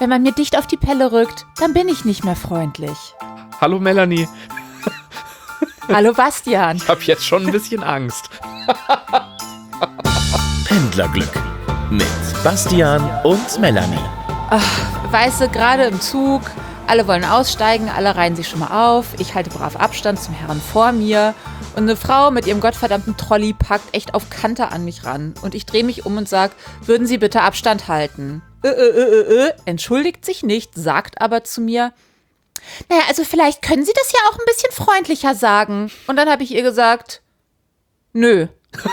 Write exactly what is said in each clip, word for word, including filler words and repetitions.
Wenn man mir dicht auf die Pelle rückt, dann bin ich nicht mehr freundlich. Hallo Melanie. Hallo Bastian. Ich habe jetzt schon ein bisschen Angst. Pendlerglück mit Bastian und Melanie. Ach, weißt du, gerade im Zug, alle wollen aussteigen, alle reihen sich schon mal auf. Ich halte brav Abstand zum Herrn vor mir. Und eine Frau mit ihrem gottverdammten Trolley packt echt auf Kante an mich ran. Und ich drehe mich um und sage, würden Sie bitte Abstand halten? Äh, äh, äh, äh, entschuldigt sich nicht, sagt aber zu mir, naja, also vielleicht können Sie das ja auch ein bisschen freundlicher sagen. Und dann habe ich ihr gesagt, nö.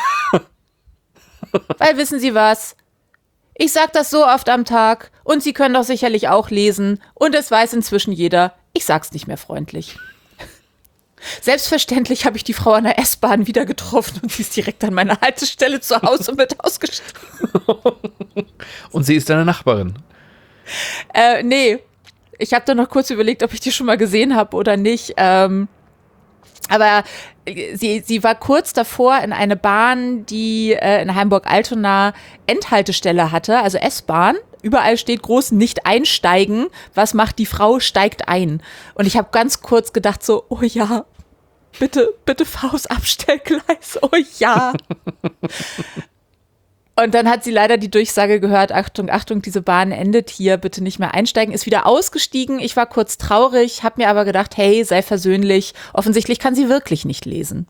Weil wissen Sie was? Ich sag das so oft am Tag und Sie können doch sicherlich auch lesen. Und es weiß inzwischen jeder, ich sag's nicht mehr freundlich. Selbstverständlich habe ich die Frau an der S-Bahn wieder getroffen und sie ist direkt an meiner Haltestelle zu Hause mit ausgestiegen. Und sie ist deine Nachbarin? Äh, nee. Ich habe da noch kurz überlegt, ob ich die schon mal gesehen habe oder nicht. Ähm, aber sie, sie war kurz davor in eine Bahn, die äh, in Hamburg-Altona Endhaltestelle hatte, also S-Bahn. Überall steht groß, nicht einsteigen. Was macht die Frau? Steigt ein. Und ich habe ganz kurz gedacht so, oh ja, bitte, bitte fahr aufs Abstellgleis, oh ja. Und dann hat sie leider die Durchsage gehört, Achtung, Achtung, diese Bahn endet hier, bitte nicht mehr einsteigen, ist wieder ausgestiegen. Ich war kurz traurig, habe mir aber gedacht, hey, sei versöhnlich. Offensichtlich kann sie wirklich nicht lesen.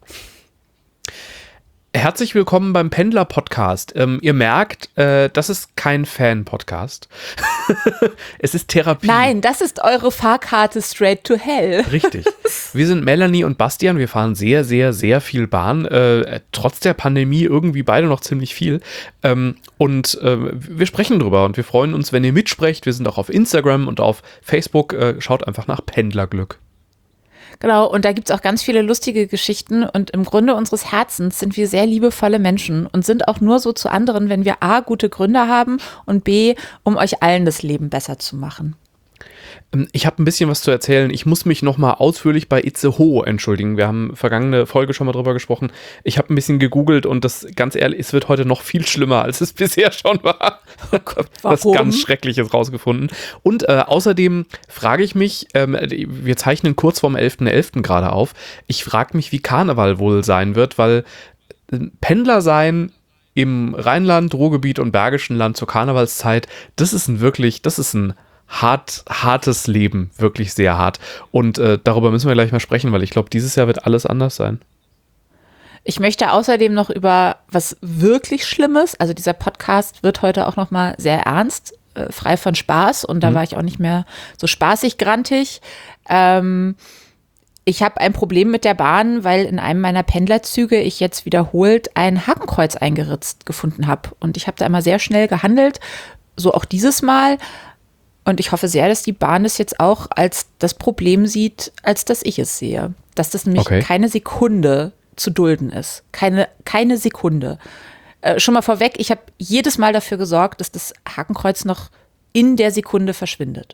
Herzlich willkommen beim Pendler-Podcast. Ähm, ihr merkt, äh, das ist kein Fan-Podcast. Es ist Therapie. Nein, das ist eure Fahrkarte straight to hell. Richtig. Wir sind Melanie und Bastian. Wir fahren sehr, sehr, sehr viel Bahn. Äh, trotz der Pandemie irgendwie beide noch ziemlich viel. Ähm, und äh, wir sprechen drüber und wir freuen uns, wenn ihr mitsprecht. Wir sind auch auf Instagram und auf Facebook. Äh, schaut einfach nach Pendlerglück. Genau, und da gibt's auch ganz viele lustige Geschichten und im Grunde unseres Herzens sind wir sehr liebevolle Menschen und sind auch nur so zu anderen, wenn wir A, gute Gründe haben und B, um euch allen das Leben besser zu machen. Ich habe ein bisschen was zu erzählen. Ich muss mich nochmal ausführlich bei Itzehoe entschuldigen. Wir haben vergangene Folge schon mal drüber gesprochen. Ich habe ein bisschen gegoogelt und das, ganz ehrlich, es wird heute noch viel schlimmer, als es bisher schon war. Oh Gott, was ganz Schreckliches rausgefunden. Und äh, außerdem frage ich mich, ähm, wir zeichnen kurz vorm elften elften gerade auf, ich frage mich, wie Karneval wohl sein wird, weil Pendler sein im Rheinland, Ruhrgebiet und Bergischen Land zur Karnevalszeit, das ist ein wirklich, das ist ein hart, hartes Leben, wirklich sehr hart. Und äh, darüber müssen wir gleich mal sprechen, weil ich glaube, dieses Jahr wird alles anders sein. Ich möchte außerdem noch über was wirklich Schlimmes, also dieser Podcast wird heute auch noch mal sehr ernst, äh, frei von Spaß und da mhm. war ich auch nicht mehr so spaßig grantig. Ähm, ich habe ein Problem mit der Bahn, weil in einem meiner Pendlerzüge ich jetzt wiederholt ein Hakenkreuz eingeritzt gefunden habe und ich habe da immer sehr schnell gehandelt, so auch dieses Mal. Und ich hoffe sehr, dass die Bahn das jetzt auch als das Problem sieht, als dass ich es sehe. Dass das nämlich okay. keine Sekunde zu dulden ist. Keine, keine Sekunde. Äh, schon mal vorweg, ich habe jedes Mal dafür gesorgt, dass das Hakenkreuz noch in der Sekunde verschwindet.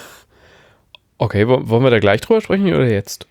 Okay, wollen wir da gleich drüber sprechen oder jetzt?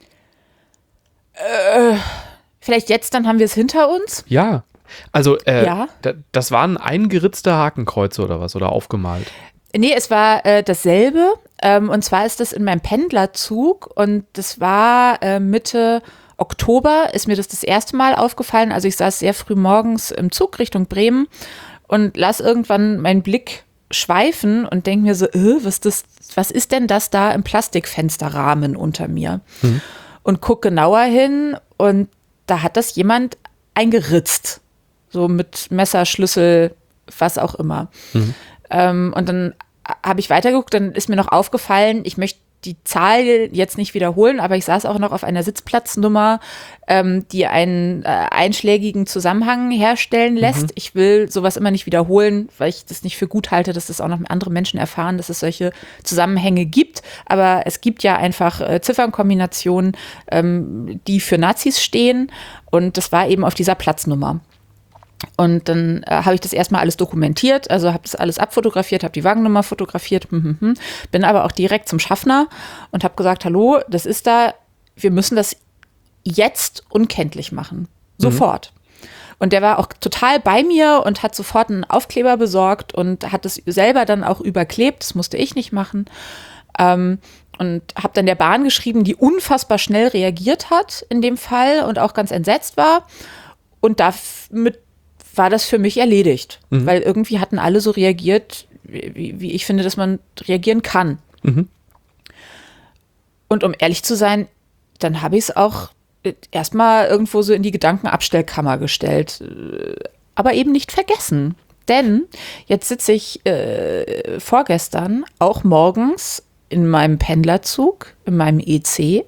Äh, vielleicht jetzt, dann haben wir es hinter uns? Ja. Also, äh, ja? d- das waren eingeritzte Hakenkreuze oder was? Oder aufgemalt? Nee, es war äh, dasselbe. Ähm, und zwar ist das in meinem Pendlerzug. Und das war äh, Mitte Oktober, ist mir das das erste Mal aufgefallen. Also ich saß sehr früh morgens im Zug Richtung Bremen und las irgendwann meinen Blick schweifen und denke mir so, äh, was, das, was ist denn das da im Plastikfensterrahmen unter mir? Mhm. Und guck genauer hin und da hat das jemand eingeritzt. So mit Messer, Schlüssel, was auch immer. Mhm. Ähm, und dann habe ich weitergeguckt, dann ist mir noch aufgefallen, ich möchte die Zahl jetzt nicht wiederholen, aber ich saß auch noch auf einer Sitzplatznummer, ähm, die einen äh, einschlägigen Zusammenhang herstellen lässt. Mhm. Ich will sowas immer nicht wiederholen, weil ich das nicht für gut halte, dass das auch noch andere Menschen erfahren, dass es solche Zusammenhänge gibt. Aber es gibt ja einfach äh, Ziffernkombinationen, ähm, die für Nazis stehen. Und das war eben auf dieser Platznummer. Und dann äh, habe ich das erstmal alles dokumentiert, also habe das alles abfotografiert, habe die Wagennummer fotografiert, hm, hm, hm. Bin aber auch direkt zum Schaffner und habe gesagt, hallo, das ist da, wir müssen das jetzt unkenntlich machen, sofort. Mhm. Und der war auch total bei mir und hat sofort einen Aufkleber besorgt und hat es selber dann auch überklebt. Das musste ich nicht machen. Ähm, und habe dann der Bahn geschrieben, die unfassbar schnell reagiert hat in dem Fall und auch ganz entsetzt war. Und damit war das für mich erledigt. Mhm. Weil irgendwie hatten alle so reagiert, wie, wie ich finde, dass man reagieren kann. Mhm. Und um ehrlich zu sein, dann habe ich es auch erstmal irgendwo so in die Gedankenabstellkammer gestellt. Aber eben nicht vergessen. Denn jetzt sitze ich äh, vorgestern auch morgens in meinem Pendlerzug, in meinem E C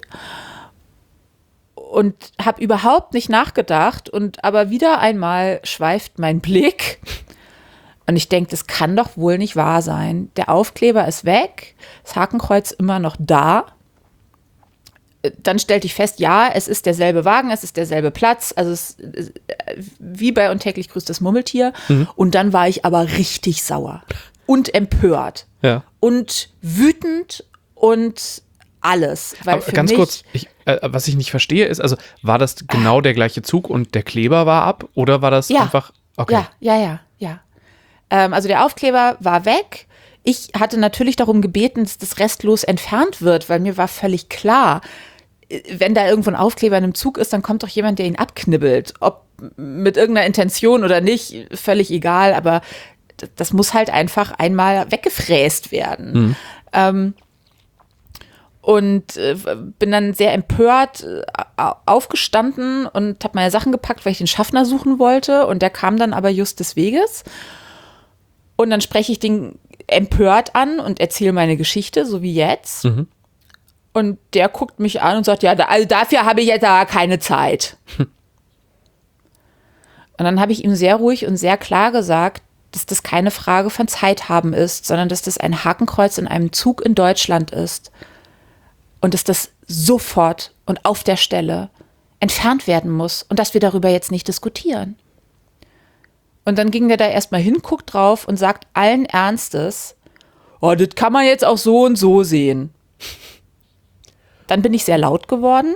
und habe überhaupt nicht nachgedacht und aber wieder einmal schweift mein Blick und ich denke, das kann doch wohl nicht wahr sein. Der Aufkleber ist weg, das Hakenkreuz immer noch da. Dann stellte ich fest, ja, es ist derselbe Wagen, es ist derselbe Platz, also es ist wie bei Und täglich grüßt das Murmeltier. Mhm. Und dann war ich aber richtig sauer und empört ja. und wütend und alles. Weil aber für ganz mich, kurz, ich, äh, was ich nicht verstehe ist, also war das genau der gleiche Zug und der Kleber war ab oder war das ja. einfach, okay. Ja, ja, ja, ja. Ähm, also der Aufkleber war weg. Ich hatte natürlich darum gebeten, dass das restlos entfernt wird, weil mir war völlig klar, wenn da irgendwo ein Aufkleber in einem Zug ist, dann kommt doch jemand, der ihn abknibbelt. Ob mit irgendeiner Intention oder nicht, völlig egal, aber das muss halt einfach einmal weggefräst werden. Mhm. Ähm, und äh, bin dann sehr empört äh, aufgestanden und habe meine Sachen gepackt, weil ich den Schaffner suchen wollte. Und der kam dann aber just des Weges. Und dann spreche ich den empört an und erzähle meine Geschichte, so wie jetzt. Mhm. Und der guckt mich an und sagt, ja, da, also dafür habe ich jetzt aber keine Zeit. Hm. Und dann habe ich ihm sehr ruhig und sehr klar gesagt, dass das keine Frage von Zeit haben ist, sondern dass das ein Hakenkreuz in einem Zug in Deutschland ist. Und dass das sofort und auf der Stelle entfernt werden muss und dass wir darüber jetzt nicht diskutieren. Und dann ging der da erstmal hin, guckt drauf und sagt allen Ernstes, oh, das kann man jetzt auch so und so sehen. Dann bin ich sehr laut geworden.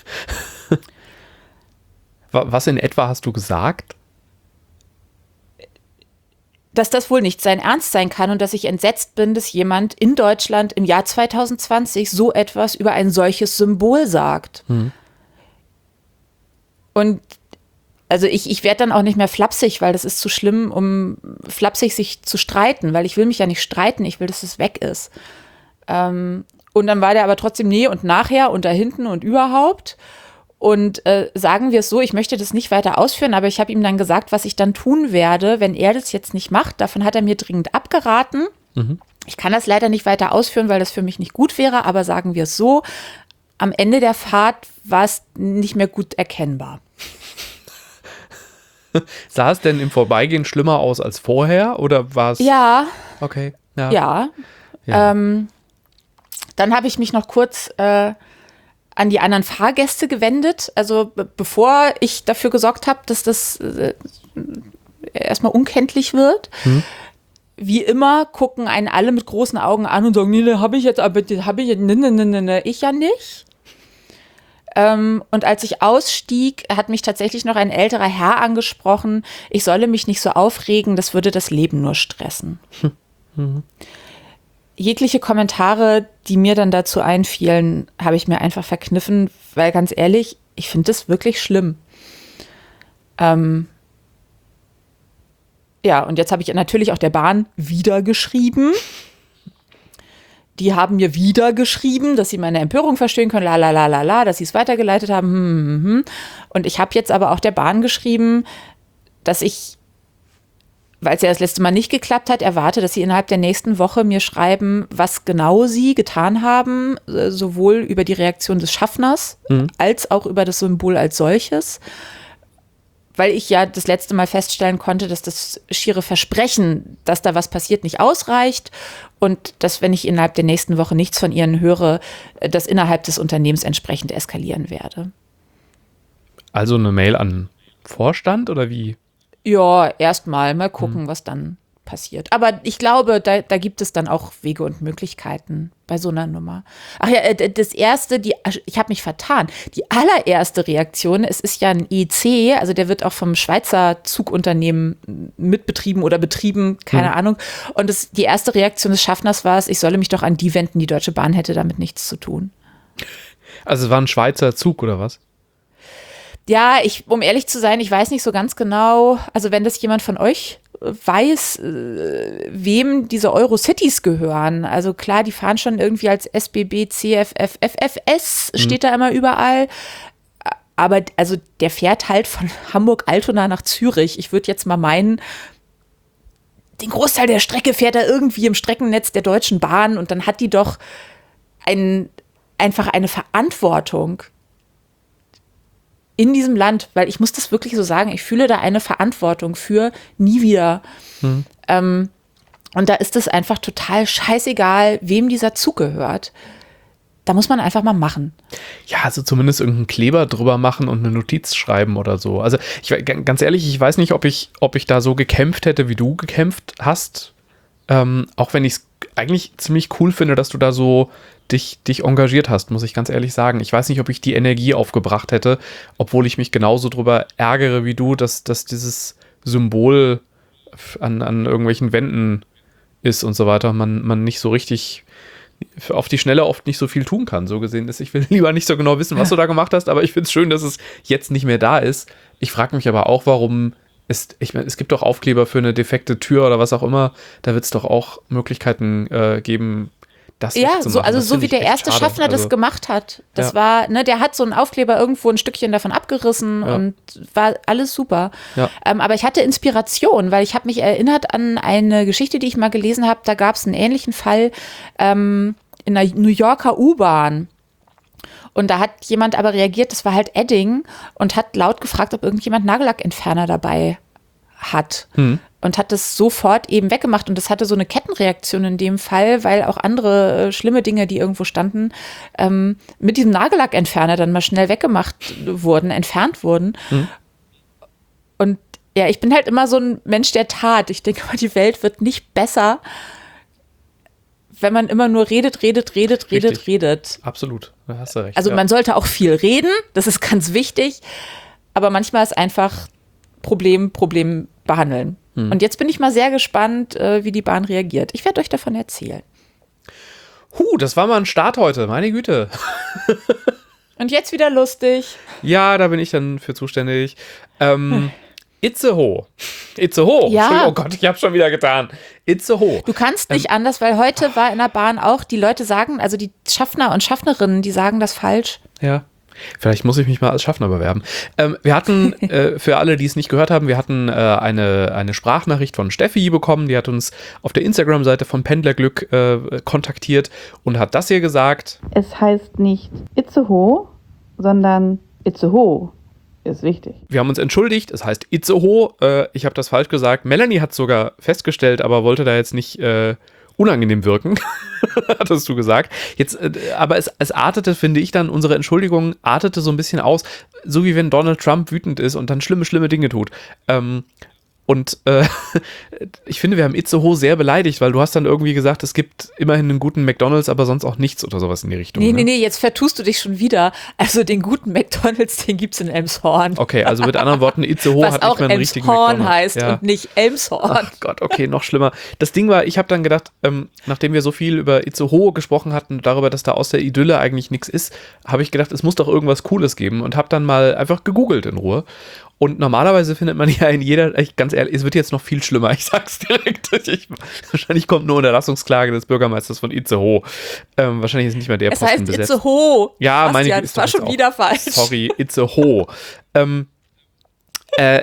Was in etwa hast du gesagt? Dass das wohl nicht sein Ernst sein kann und dass ich entsetzt bin, dass jemand in Deutschland im Jahr zwanzig zwanzig so etwas über ein solches Symbol sagt. Hm. Und also ich, ich werde dann auch nicht mehr flapsig, weil das ist zu schlimm, um flapsig sich zu streiten, weil ich will mich ja nicht streiten, ich will, dass es weg ist. Ähm, Und dann war der aber trotzdem nee und nachher und da hinten und überhaupt. Und äh, sagen wir es so, ich möchte das nicht weiter ausführen, aber ich habe ihm dann gesagt, was ich dann tun werde, wenn er das jetzt nicht macht. Davon hat er mir dringend abgeraten. Mhm. Ich kann das leider nicht weiter ausführen, weil das für mich nicht gut wäre, aber sagen wir es so, am Ende der Fahrt war es nicht mehr gut erkennbar. Sah es denn im Vorbeigehen schlimmer aus als vorher oder war es? Ja. Okay. Ja. Ja. ja. Ähm, Dann habe ich mich noch kurz äh, an die anderen Fahrgäste gewendet, also b- bevor ich dafür gesorgt habe, dass das äh, erstmal unkenntlich wird. Hm. Wie immer gucken einen alle mit großen Augen an und sagen, nee, ne, habe ich jetzt, aber habe ich jetzt, ne, ne, ne, ne, ich ja nicht. Ähm, und als ich ausstieg, hat mich tatsächlich noch ein älterer Herr angesprochen, ich solle mich nicht so aufregen, das würde das Leben nur stressen. Hm. Mhm. Jegliche Kommentare, die mir dann dazu einfielen, habe ich mir einfach verkniffen, weil ganz ehrlich, ich finde das wirklich schlimm. Ähm ja, und jetzt habe ich natürlich auch der Bahn wieder geschrieben. Die haben mir wieder geschrieben, dass sie meine Empörung verstehen können, la la la la la, dass sie es weitergeleitet haben. Hm, hm, hm. Und ich habe jetzt aber auch der Bahn geschrieben, dass ich, weil es ja das letzte Mal nicht geklappt hat, erwarte, dass sie innerhalb der nächsten Woche mir schreiben, was genau sie getan haben, sowohl über die Reaktion des Schaffners mhm. als auch über das Symbol als solches. Weil ich ja das letzte Mal feststellen konnte, dass das schiere Versprechen, dass da was passiert, nicht ausreicht und dass, wenn ich innerhalb der nächsten Woche nichts von ihnen höre, das innerhalb des Unternehmens entsprechend eskalieren werde. Also eine Mail an Vorstand oder wie? Ja, erstmal mal gucken, hm. was dann passiert. Aber ich glaube, da, da gibt es dann auch Wege und Möglichkeiten bei so einer Nummer. Ach ja, das erste, die, ich habe mich vertan. Die allererste Reaktion, es ist ja ein E C, also der wird auch vom Schweizer Zugunternehmen mitbetrieben oder betrieben, keine mhm. Ahnung. Und das, die erste Reaktion des Schaffners war es, ich solle mich doch an die wenden, die Deutsche Bahn hätte damit nichts zu tun. Also es war ein Schweizer Zug oder was? Ja, ich, um ehrlich zu sein, ich weiß nicht so ganz genau, also wenn das jemand von euch weiß, wem diese Eurocities gehören. Also klar, die fahren schon irgendwie als S B B, C F F, F F S, steht mhm. da immer überall. Aber also der fährt halt von Hamburg-Altona nach Zürich. Ich würde jetzt mal meinen, den Großteil der Strecke fährt er irgendwie im Streckennetz der Deutschen Bahn und dann hat die doch ein, einfach eine Verantwortung in diesem Land, weil ich muss das wirklich so sagen, ich fühle da eine Verantwortung für nie wieder. Hm. Ähm, und da ist es einfach total scheißegal, wem dieser Zug gehört. Da muss man einfach mal machen. Ja, also zumindest irgendeinen Kleber drüber machen und eine Notiz schreiben oder so. Also ich, ganz ehrlich, ich weiß nicht, ob ich, ob ich da so gekämpft hätte, wie du gekämpft hast. Ähm, auch wenn ich es eigentlich ziemlich cool finde, dass du da so dich, dich engagiert hast, muss ich ganz ehrlich sagen. Ich weiß nicht, ob ich die Energie aufgebracht hätte, obwohl ich mich genauso drüber ärgere wie du, dass, dass dieses Symbol an, an irgendwelchen Wänden ist und so weiter, man, man nicht so richtig auf die Schnelle oft nicht so viel tun kann, so gesehen ist. Ich will lieber nicht so genau wissen, was du da gemacht hast, aber ich finde es schön, dass es jetzt nicht mehr da ist. Ich frage mich aber auch, warum es, ich meine, es gibt doch Aufkleber für eine defekte Tür oder was auch immer, da wird es doch auch Möglichkeiten äh, geben, das ja, so, also das so wie der erste schade. Schaffner also, das gemacht hat. Das ja. war, ne, der hat so einen Aufkleber irgendwo ein Stückchen davon abgerissen ja. und war alles super. Ja. Ähm, aber ich hatte Inspiration, weil ich habe mich erinnert an eine Geschichte, die ich mal gelesen habe. Da gab es einen ähnlichen Fall ähm, in der New Yorker U-Bahn. Und da hat jemand aber reagiert, das war halt Edding, und hat laut gefragt, ob irgendjemand Nagellackentferner dabei hat. Hm. Und hat das sofort eben weggemacht. Und das hatte so eine Kettenreaktion in dem Fall, weil auch andere äh, schlimme Dinge, die irgendwo standen, ähm, mit diesem Nagellackentferner dann mal schnell weggemacht wurden, entfernt wurden. Hm. Und ja, ich bin halt immer so ein Mensch der Tat. Ich denke mal, die Welt wird nicht besser, wenn man immer nur redet, redet, redet, redet, Richtig. redet. Absolut, da hast du recht. Also ja. man sollte auch viel reden, das ist ganz wichtig. Aber manchmal ist einfach Problem, Problem behandeln. Hm. Und jetzt bin ich mal sehr gespannt, wie die Bahn reagiert. Ich werde euch davon erzählen. Huh, das war mal ein Start heute, meine Güte. Und jetzt wieder lustig. Ja, da bin ich dann für zuständig. Ähm, Itzehoe. Itzehoe. Ja. Oh Gott, ich hab's schon wieder getan. Itzehoe. Du kannst nicht ähm, anders, weil heute war in der Bahn auch, die Leute sagen, also die Schaffner und Schaffnerinnen, die sagen das falsch. Ja. Vielleicht muss ich mich mal als Schaffner bewerben. Ähm, wir hatten, äh, für alle, die es nicht gehört haben, wir hatten äh, eine, eine Sprachnachricht von Steffi bekommen, die hat uns auf der Instagram-Seite von Pendlerglück äh, kontaktiert und hat das hier gesagt. Es heißt nicht Itzehoe, sondern Itzehoe. Ist wichtig. Wir haben uns entschuldigt, es heißt Itzehoe. Äh, ich habe das falsch gesagt. Melanie hat es sogar festgestellt, aber wollte da jetzt nicht äh, unangenehm wirken, hattest du gesagt. Jetzt, äh, aber es, es artete, finde ich dann, unsere Entschuldigung artete so ein bisschen aus, so wie wenn Donald Trump wütend ist und dann schlimme, schlimme Dinge tut. Ähm, Und äh, ich finde, wir haben Itzehoe sehr beleidigt, weil du hast dann irgendwie gesagt, es gibt immerhin einen guten McDonald's, aber sonst auch nichts oder sowas in die Richtung. Nee, ne? nee, nee, jetzt vertust du dich schon wieder. Also den guten McDonald's, den gibt's in Elmshorn. Okay, also mit anderen Worten, Itzehoe hat nicht mehr einen richtigen McDonald's. Was auch Elmshorn heißt ja. und nicht Elmshorn. Ach Gott, okay, noch schlimmer. Das Ding war, ich habe dann gedacht, ähm, nachdem wir so viel über Itzehoe gesprochen hatten, darüber, dass da aus der Idylle eigentlich nichts ist, habe ich gedacht, es muss doch irgendwas Cooles geben und habe dann mal einfach gegoogelt in Ruhe. Und normalerweise findet man ja in jeder, ich, ganz ehrlich, es wird jetzt noch viel schlimmer, ich sag's direkt. Ich, wahrscheinlich kommt eine Unterlassungsklage des Bürgermeisters von Itzehoe. Ähm, wahrscheinlich ist nicht mehr der es Posten heißt besetzt. Itzehoe. Ja, meine Bastian, das war schon wieder falsch. Sorry, Itzehoe. ähm, äh,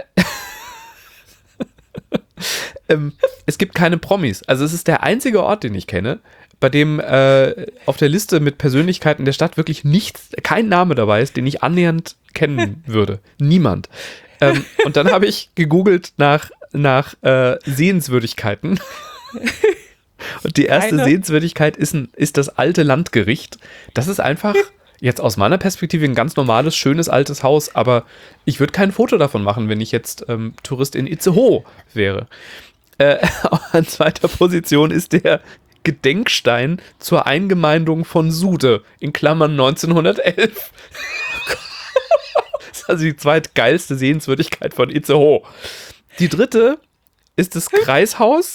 ähm, es gibt keine Promis. Also es ist der einzige Ort, den ich kenne, bei dem äh, auf der Liste mit Persönlichkeiten der Stadt wirklich nichts, kein Name dabei ist, den ich annähernd kennen würde. Niemand. Ähm, und dann habe ich gegoogelt nach, nach äh, Sehenswürdigkeiten. Und die erste Keine. Sehenswürdigkeit ist, ein, ist das alte Landgericht. Das ist einfach jetzt aus meiner Perspektive ein ganz normales, schönes, altes Haus, aber ich würde kein Foto davon machen, wenn ich jetzt ähm, Tourist in Itzehoe wäre. Äh, an zweiter Position ist der Gedenkstein zur Eingemeindung von Sude, in Klammern neunzehnhundertelf. Das ist also die zweitgeilste Sehenswürdigkeit von Itzehoe. Die dritte ist das Kreishaus.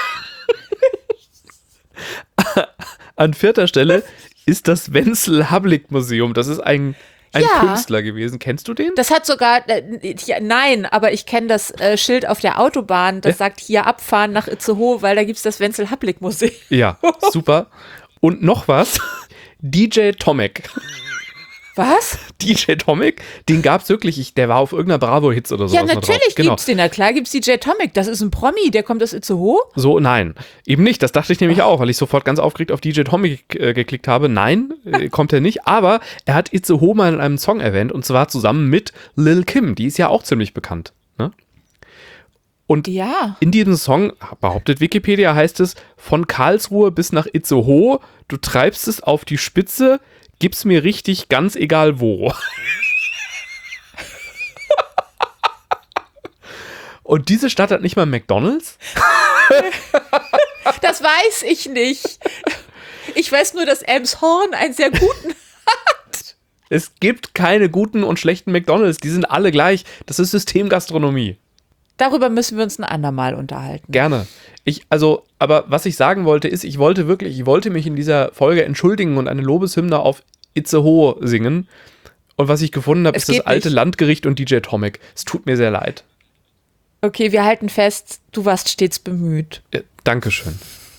An vierter Stelle ist das Wenzel-Hablik-Museum. Das ist ein, ein Ja. Künstler gewesen. Kennst du den? Das hat sogar, äh, ja, nein, aber ich kenne das äh, Schild auf der Autobahn, das Ja. sagt hier abfahren nach Itzehoe, weil da gibt es das Wenzel-Hablik-Museum. Ja, super. Und noch was. D J Tomek. Was? D J Tomek, den gab es wirklich, ich, der war auf irgendeiner Bravo-Hits oder so. Ja, natürlich Genau. gibt's den, na klar gibt's D J Tomek, das ist ein Promi, der kommt aus Itzehoe. So, nein, eben nicht. Das dachte ich nämlich auch, weil ich sofort ganz aufgeregt auf D J Tomek äh, geklickt habe. Nein, äh, kommt er nicht. Aber er hat Itzehoe mal in einem Song erwähnt und zwar zusammen mit Lil Kim. Die ist ja auch ziemlich bekannt. Ne? Und Ja. in diesem Song, behauptet Wikipedia, heißt es, von Karlsruhe bis nach Itzehoe, du treibst es auf die Spitze, gib's mir richtig, ganz egal wo. Und diese Stadt hat nicht mal McDonald's? Das weiß ich nicht. Ich weiß nur, dass Elmshorn einen sehr guten. Es gibt keine guten und schlechten McDonald's, die sind alle gleich. Das ist Systemgastronomie. Darüber müssen wir uns ein andermal unterhalten. Gerne. Ich, also, aber was ich sagen wollte, ist, ich wollte wirklich, ich wollte mich in dieser Folge entschuldigen und eine Lobeshymne auf Itzehoe singen. Und was ich gefunden habe, Es ist das geht alte nicht. Landgericht und D J Tomek. Es tut mir sehr leid. Okay, wir halten fest, du warst stets bemüht. Ja, Dankeschön.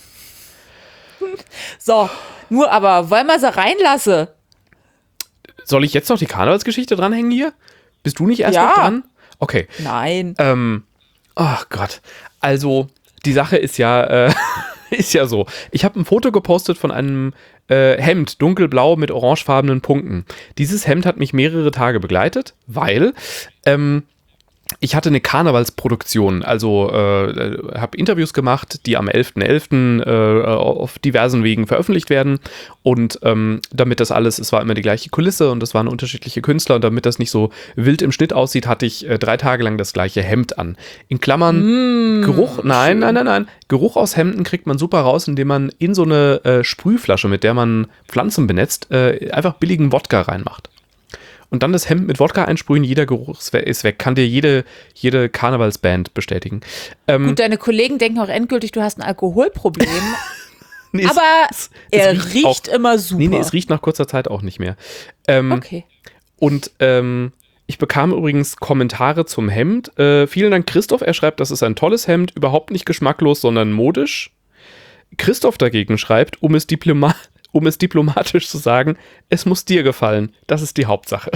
So, nur aber, wollen wir sie reinlassen? Soll ich jetzt noch die Karnevalsgeschichte dranhängen hier? Bist du nicht erst Ja. noch dran? Okay. Nein. Ähm, ach Gott. Also, die Sache ist ja, äh, ist ja so. Ich habe ein Foto gepostet von einem äh, Hemd, dunkelblau mit orangefarbenen Punkten. Dieses Hemd hat mich mehrere Tage begleitet, weil ähm, ich hatte eine Karnevalsproduktion, also äh, habe Interviews gemacht, die am elften elften Äh, auf diversen Wegen veröffentlicht werden und ähm, damit das alles, es war immer die gleiche Kulisse und es waren unterschiedliche Künstler und damit das nicht so wild im Schnitt aussieht, hatte ich äh, drei Tage lang das gleiche Hemd an. In Klammern Geruch, nein, nein, nein, nein, Geruch aus Hemden kriegt man super raus, indem man in so eine äh, Sprühflasche, mit der man Pflanzen benetzt, äh, einfach billigen Wodka reinmacht. Und dann das Hemd mit Wodka einsprühen, jeder Geruch ist weg. Kann dir jede, jede Karnevalsband bestätigen. Ähm, Gut, deine Kollegen denken auch endgültig, du hast ein Alkoholproblem. nee, es- aber es, er es riecht, auch, immer super. Nee, nee, es riecht nach kurzer Zeit auch nicht mehr. Ähm, Okay. Und ähm, ich bekam übrigens Kommentare zum Hemd. Äh, vielen Dank, Christoph. Er schreibt, das ist ein tolles Hemd, überhaupt nicht geschmacklos, sondern modisch. Christoph dagegen schreibt, um es diploma- um es diplomatisch zu sagen, es muss dir gefallen. Das ist die Hauptsache.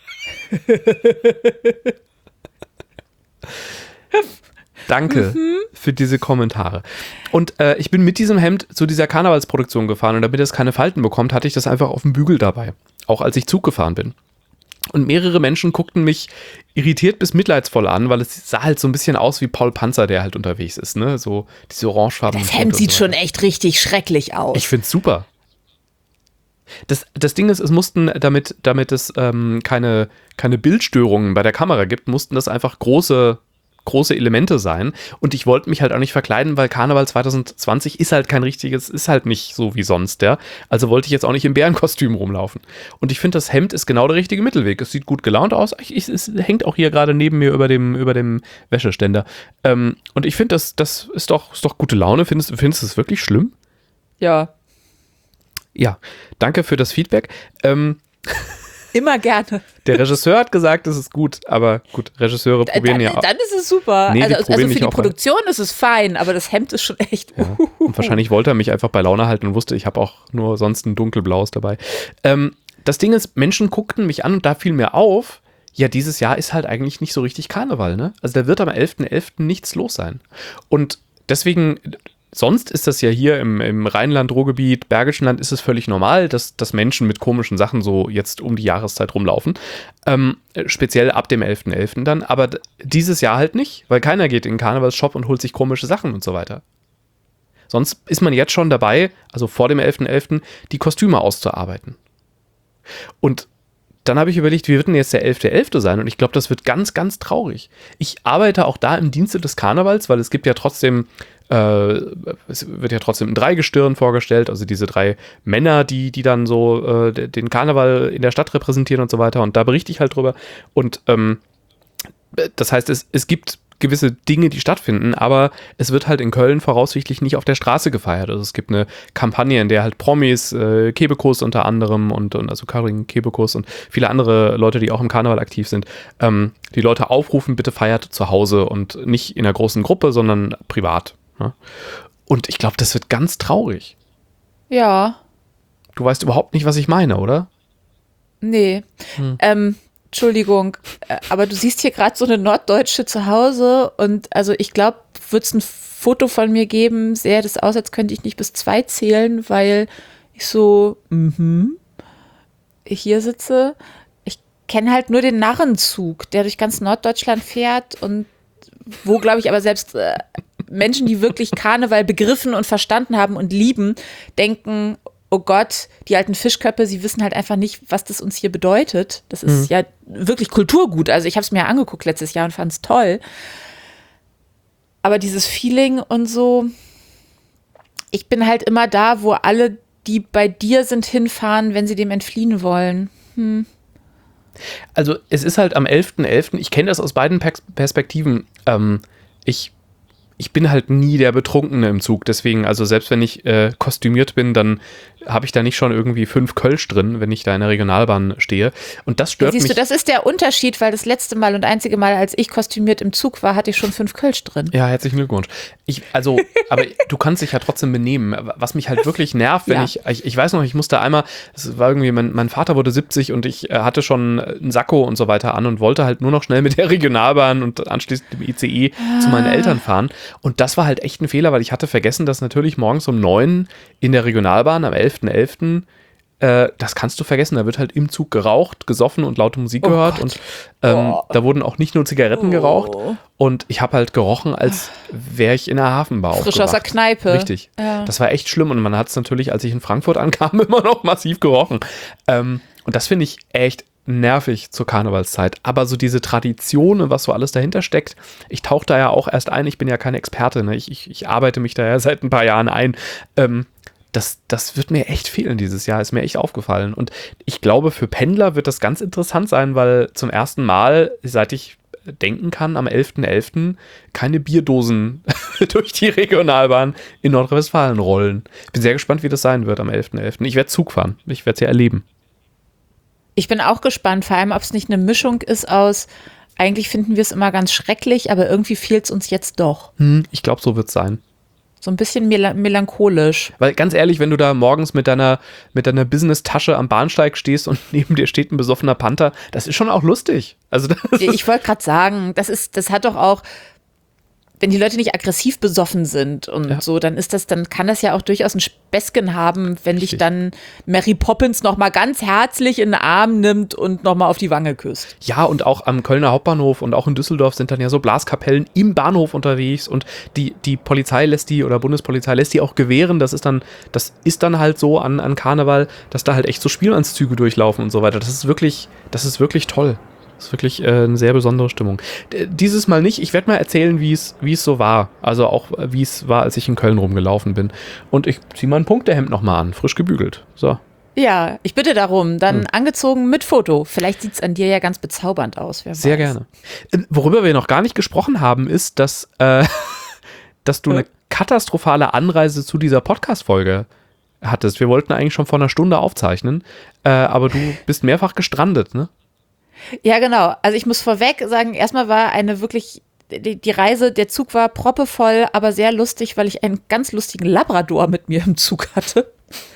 Danke für diese Kommentare. Und äh, ich bin mit diesem Hemd zu dieser Karnevalsproduktion gefahren und damit es keine Falten bekommt, hatte ich das einfach auf dem Bügel dabei. Auch als ich Zug gefahren bin. Und mehrere Menschen guckten mich irritiert bis mitleidsvoll an, weil es sah halt so ein bisschen aus wie Paul Panzer, der halt unterwegs ist, ne? So diese orangefarbenen Das Hemd Punkte und sieht so schon weiter. echt richtig schrecklich aus. Ich find's super. Das, das Ding ist, es mussten, damit, damit es ähm, keine, keine Bildstörungen bei der Kamera gibt, mussten das einfach große, große Elemente sein. Und ich wollte mich halt auch nicht verkleiden, weil Karneval zwanzig zwanzig ist halt kein richtiges, ist halt nicht so wie sonst, ja. Also wollte ich jetzt auch nicht im Bärenkostüm rumlaufen. Und ich finde, das Hemd ist genau der richtige Mittelweg. Es sieht gut gelaunt aus. Ich, ich, es hängt auch hier gerade neben mir über dem, über dem Wäscheständer. Ähm, und ich finde, das, das ist doch, ist doch gute Laune. Findest, findest du es wirklich schlimm? Ja, Ja, danke für das Feedback. Ähm, immer gerne. der Regisseur hat gesagt, es ist gut, aber gut, Regisseure probieren Dann, ja auch. dann ist es super. Nee, die also, probieren also mich für die auch an. Produktion ist es fein, aber das Hemd ist schon echt. Ja. Und wahrscheinlich wollte er mich einfach bei Laune halten und wusste, ich habe auch nur sonst ein dunkelblaues dabei. Ähm, das Ding ist, Menschen guckten mich an und da fiel mir auf, ja, dieses Jahr ist halt eigentlich nicht so richtig Karneval, ne? Also da wird am elften elften nichts los sein. Und deswegen, sonst ist das ja hier im, im Rheinland-Ruhrgebiet, Bergischen Land ist es völlig normal, dass, dass Menschen mit komischen Sachen so jetzt um die Jahreszeit rumlaufen. Ähm, speziell ab dem elften elften dann, aber d- dieses Jahr halt nicht, weil keiner geht in den Karnevalsshop und holt sich komische Sachen und so weiter. Sonst ist man jetzt schon dabei, also vor dem elften elften die Kostüme auszuarbeiten. Und dann habe ich überlegt, wie wird denn jetzt der elfte elfte sein? Und ich glaube, das wird ganz, ganz traurig. Ich arbeite auch da im Dienste des Karnevals, weil es gibt ja trotzdem, äh, es wird ja trotzdem ein Dreigestirn vorgestellt, also diese drei Männer, die, die dann so äh, den Karneval in der Stadt repräsentieren und so weiter. Und da berichte ich halt drüber. Und ähm, das heißt, es, es gibt gewisse Dinge, die stattfinden, aber es wird halt in Köln voraussichtlich nicht auf der Straße gefeiert. Also es gibt eine Kampagne, in der halt Promis, äh, Kebekus unter anderem und, und also Karin Kebekus und viele andere Leute, die auch im Karneval aktiv sind, ähm, die Leute aufrufen, bitte feiert zu Hause und nicht in einer großen Gruppe, sondern privat. Ne? Und ich glaube, das wird ganz traurig. Ja. Du weißt überhaupt nicht, was ich meine, oder? Nee. Hm. Ähm, Entschuldigung, aber du siehst hier gerade so eine Norddeutsche zu Hause und also ich glaube, wird es ein Foto von mir geben, sähe das aus, als könnte ich nicht bis zwei zählen, weil ich so mhm, hier sitze. Ich kenne halt nur den Narrenzug, der durch ganz Norddeutschland fährt und wo, glaube ich, aber selbst äh, Menschen, die wirklich Karneval begriffen und verstanden haben und lieben, denken, oh Gott, die alten Fischköpfe, sie wissen halt einfach nicht, was das uns hier bedeutet. Das ist mhm. ja wirklich Kulturgut. Also ich habe es mir ja angeguckt letztes Jahr und fand es toll. Aber dieses Feeling und so, ich bin halt immer da, wo alle, die bei dir sind, hinfahren, wenn sie dem entfliehen wollen. Hm. Also es ist halt am elften elften, ich kenne das aus beiden Perspektiven, ähm, ich Ich bin halt nie der Betrunkene im Zug, deswegen, also selbst wenn ich äh, kostümiert bin, dann habe ich da nicht schon irgendwie fünf Kölsch drin, wenn ich da in der Regionalbahn stehe. Und das stört ja, siehst mich. Siehst du, das ist der Unterschied, weil das letzte Mal und einzige Mal, als ich kostümiert im Zug war, hatte ich schon fünf Kölsch drin. Ja, herzlichen Glückwunsch. Ich, also, aber du kannst dich ja trotzdem benehmen. Was mich halt wirklich nervt, wenn ja. ich, ich, ich weiß noch, ich musste einmal, es war irgendwie, mein, mein Vater wurde siebzig und ich äh, hatte schon einen Sakko und so weiter an und wollte halt nur noch schnell mit der Regionalbahn und anschließend dem I C E ah. zu meinen Eltern fahren. Und das war halt echt ein Fehler, weil ich hatte vergessen, dass natürlich morgens um neun in der Regionalbahn am elften elften äh, das kannst du vergessen, da wird halt im Zug geraucht, gesoffen und laute Musik oh gehört Gott. und ähm, oh. da wurden auch nicht nur Zigaretten oh. geraucht und ich habe halt gerochen, als wäre ich in der Hafenbar aufgewacht. Frisch aus der Kneipe. Richtig. Ja. Das war echt schlimm und man hat es natürlich, als ich in Frankfurt ankam, immer noch massiv gerochen. Ähm, und das finde ich echt nervig zur Karnevalszeit. Aber so diese Tradition, was so alles dahinter steckt, ich tauche da ja auch erst ein, ich bin ja keine Experte, ne? ich, ich, ich arbeite mich da ja seit ein paar Jahren ein. Ähm, das, das wird mir echt fehlen dieses Jahr, ist mir echt aufgefallen. Und ich glaube, für Pendler wird das ganz interessant sein, weil zum ersten Mal, seit ich denken kann, am elften elften keine Bierdosen durch die Regionalbahn in Nordrhein-Westfalen rollen. Ich bin sehr gespannt, wie das sein wird am elften elften Ich werde Zug fahren, ich werde es ja erleben. Ich bin auch gespannt, vor allem, ob es nicht eine Mischung ist aus, eigentlich finden wir es immer ganz schrecklich, aber irgendwie fehlt es uns jetzt doch. Hm, ich glaube, so wird es sein. So ein bisschen mel- melancholisch. Weil ganz ehrlich, wenn du da morgens mit deiner, mit deiner Business-Tasche am Bahnsteig stehst und neben dir steht ein besoffener Panther, das ist schon auch lustig. Also das ich wollte gerade sagen, das ist, das hat doch auch, wenn die Leute nicht aggressiv besoffen sind und ja. so, dann ist das, dann kann das ja auch durchaus ein Späßchen haben, wenn Richtig. dich dann Mary Poppins noch mal ganz herzlich in den Arm nimmt und noch mal auf die Wange küsst. Ja, und auch am Kölner Hauptbahnhof und auch in Düsseldorf sind dann ja so Blaskapellen im Bahnhof unterwegs und die, die Polizei lässt die oder Bundespolizei lässt die auch gewähren. Das ist dann, das ist dann halt so an, an Karneval, dass da halt echt so Spielmannszüge durchlaufen und so weiter. Das ist wirklich, das ist wirklich toll. Das ist wirklich äh, eine sehr besondere Stimmung. D- dieses Mal nicht. Ich werde mal erzählen, wie es wie es so war. Also auch, wie es war, als ich in Köln rumgelaufen bin. Und ich ziehe mein Punktehemd nochmal an. Frisch gebügelt. So. Ja, ich bitte darum. Dann hm. angezogen mit Foto. Vielleicht sieht es an dir ja ganz bezaubernd aus. Wer sehr weiß. gerne. Ähm, worüber wir noch gar nicht gesprochen haben, ist, dass, äh, dass du eine katastrophale Anreise zu dieser Podcast-Folge hattest. Wir wollten eigentlich schon vor einer Stunde aufzeichnen. Äh, aber du bist mehrfach gestrandet, ne? Ja, genau. Also ich muss vorweg sagen, erstmal war eine wirklich, die, die Reise, der Zug war proppevoll, aber sehr lustig, weil ich einen ganz lustigen Labrador mit mir im Zug hatte,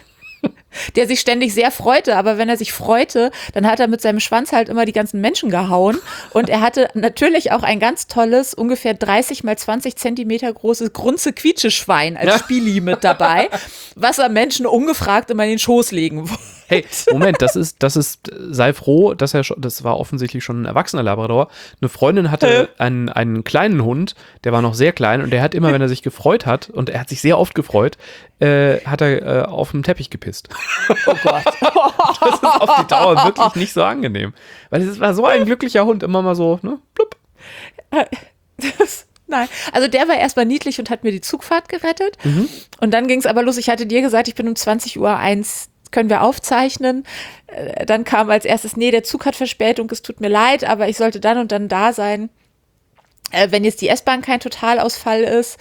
der sich ständig sehr freute, aber wenn er sich freute, dann hat er mit seinem Schwanz halt immer die ganzen Menschen gehauen und er hatte natürlich auch ein ganz tolles, ungefähr dreißig mal zwanzig Zentimeter großes Grunze-Quietsche-Schwein als ja. Spieli mit dabei, was er Menschen ungefragt immer in den Schoß legen wollte. Hey, Moment, das ist, das ist, sei froh, dass er schon, das war offensichtlich schon ein erwachsener Labrador. Eine Freundin hatte einen, einen kleinen Hund, der war noch sehr klein und der hat immer, wenn er sich gefreut hat, und er hat sich sehr oft gefreut, äh, hat er äh, auf dem Teppich gepisst. Oh Gott. Das ist auf die Dauer wirklich nicht so angenehm. Weil es war so ein glücklicher Hund, immer mal so, ne, blub. Das, nein, also der war erstmal niedlich und hat mir die Zugfahrt gerettet. Mhm. Und dann ging es aber los, ich hatte dir gesagt, ich bin um zwanzig Uhr eins, können wir aufzeichnen. Dann kam als erstes, nee, der Zug hat Verspätung, es tut mir leid, aber ich sollte dann und dann da sein. Wenn jetzt die S-Bahn kein Totalausfall ist,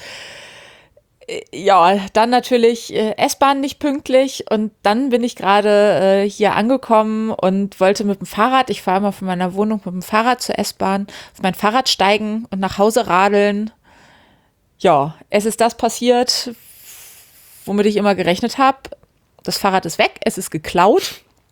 ja, dann natürlich äh, S-Bahn nicht pünktlich und dann bin ich gerade äh, hier angekommen und wollte mit dem Fahrrad, ich fahre mal von meiner Wohnung mit dem Fahrrad zur S-Bahn, auf mein Fahrrad steigen und nach Hause radeln. Ja, es ist das passiert, womit ich immer gerechnet habe. Das Fahrrad ist weg, es ist geklaut.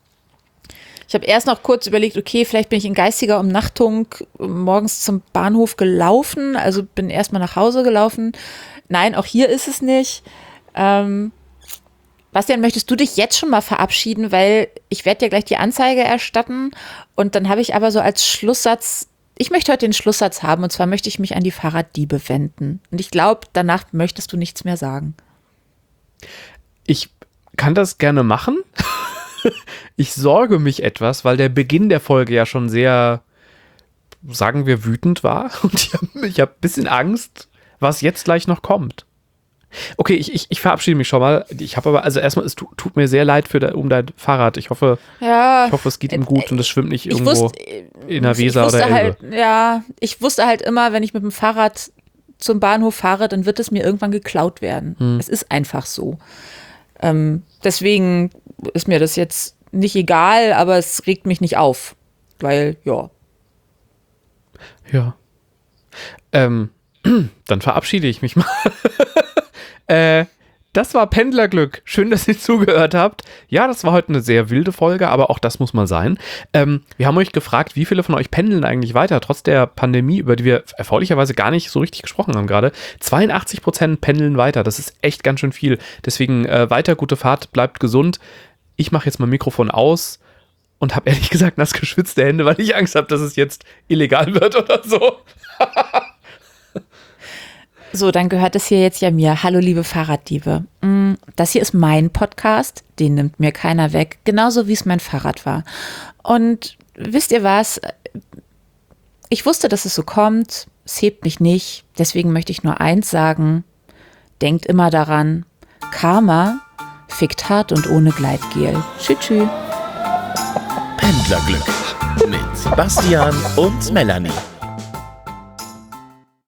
Ich habe erst noch kurz überlegt, okay, vielleicht bin ich in geistiger Umnachtung morgens zum Bahnhof gelaufen, also bin erstmal nach Hause gelaufen. Nein, auch hier ist es nicht. Ähm, Bastian, möchtest du dich jetzt schon mal verabschieden, weil ich werde dir gleich die Anzeige erstatten und dann habe ich aber so als Schlusssatz, ich möchte heute den Schlusssatz haben und zwar möchte ich mich an die Fahrraddiebe wenden und ich glaube, danach möchtest du nichts mehr sagen. Ich kann das gerne machen. Ich sorge mich etwas, weil der Beginn der Folge ja schon sehr, sagen wir, wütend war und ich habe ich hab ein bisschen Angst, was jetzt gleich noch kommt. Okay, ich, ich, ich verabschiede mich schon mal. Ich habe aber, also erstmal, es tut, tut mir sehr leid für de, um dein Fahrrad. Ich hoffe, ja, ich hoffe, es geht ihm gut und es schwimmt nicht irgendwo wusste, in der Weser oder Elbe. Halt, ja, ich wusste halt immer, wenn ich mit dem Fahrrad zum Bahnhof fahre, dann wird es mir irgendwann geklaut werden. Hm. Es ist einfach so. Ähm, deswegen ist mir das jetzt nicht egal, aber es regt mich nicht auf. Weil, ja. Ja. Ähm, dann verabschiede ich mich mal. äh, das war Pendlerglück. Schön, dass ihr zugehört habt. Ja, das war heute eine sehr wilde Folge, aber auch das muss mal sein. Ähm, wir haben euch gefragt, wie viele von euch pendeln eigentlich weiter, trotz der Pandemie, über die wir erfreulicherweise gar nicht so richtig gesprochen haben gerade. zweiundachtzig Prozent pendeln weiter. Das ist echt ganz schön viel. Deswegen äh, weiter gute Fahrt, bleibt gesund. Ich mache jetzt mein Mikrofon aus und habe ehrlich gesagt nass geschwitzte Hände, weil ich Angst habe, dass es jetzt illegal wird oder so. So, dann gehört es hier jetzt ja mir. Hallo, liebe Fahrraddiebe. Das hier ist mein Podcast, den nimmt mir keiner weg, genauso wie es mein Fahrrad war. Und wisst ihr was? Ich wusste, dass es so kommt. Es hebt mich nicht. Deswegen möchte ich nur eins sagen. Denkt immer daran, Karma fickt hart und ohne Gleitgel. Tschüss, tschüss. Pendlerglück mit Bastian und Melanie.